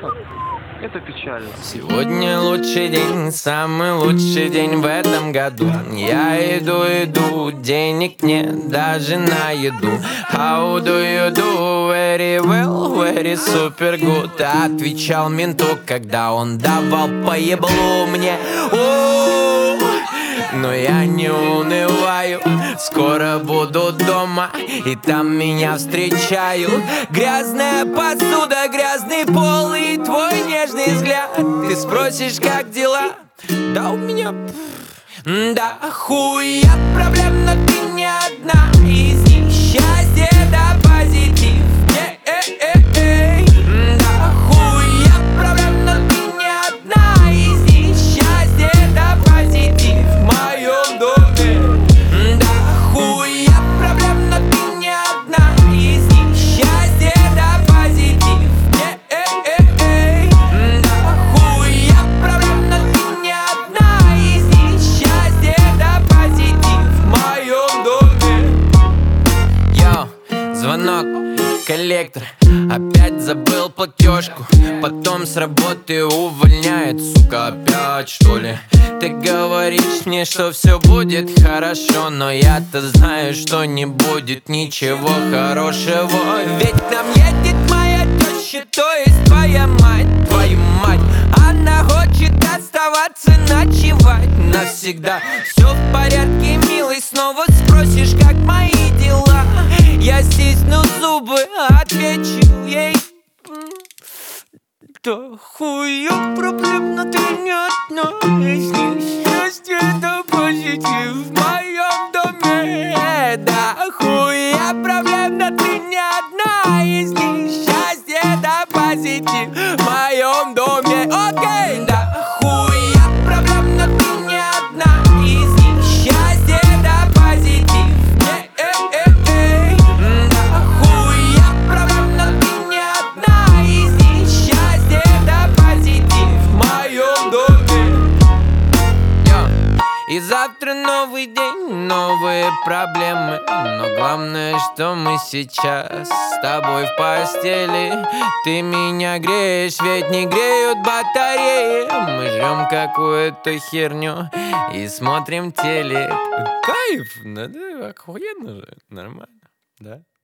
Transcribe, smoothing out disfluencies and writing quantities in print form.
Это печально. Сегодня лучший день, самый лучший день в этом году. Я иду, денег нет даже на еду. How do you do? Very well, very super good. Отвечал менту, когда он давал по еблу мне. Но я не унываю, скоро буду дома, и там меня встречают. Грязная посуда, грязный пол и твой нежный взгляд. Ты спросишь, как дела? Да у меня... Да хуя проблем, но ты не одна. Из них счастье да позитив. Да хуя проблем, но ты не одна. Из них счастье да позитив в моем доме. Да хуя проблем, но ты не одна. Из них счастье да позитив. Да хуя проблем, но ты не одна. Из них счастье да позитив в моем доме. Йоу, звонок, коллектор. Опять забыл платежку. Потом с работы увольняет, сука, опять что ли? Ты говоришь мне, что все будет хорошо, но я-то знаю, что не будет ничего хорошего. Ведь к нам едет моя теща, то есть твоя мать. Твою мать, она хочет оставаться ночевать навсегда. Все в порядке, милый, снова спросишь, как мои дела. Я стисну зубы, отвечу ей: да хуя проблем, но ты не одна. Из них счастье да позитив в моем доме. Да хуя проблем, но ты не одна. Из них счастье да позитив в моем доме. Окей, да хуя проблем, но ты не одна. Из них счастье да позитив. Да хуя проблем, но ты не одна. Из них счастье да позитив в моем доме. И завтра новый день, новые проблемы. Но главное, что мы сейчас с тобой в постели. Ты меня греешь, ведь не греют батареи. Мы жрем какую-то херню и смотрим телек. Кайф, да, охуенно же, нормально, да?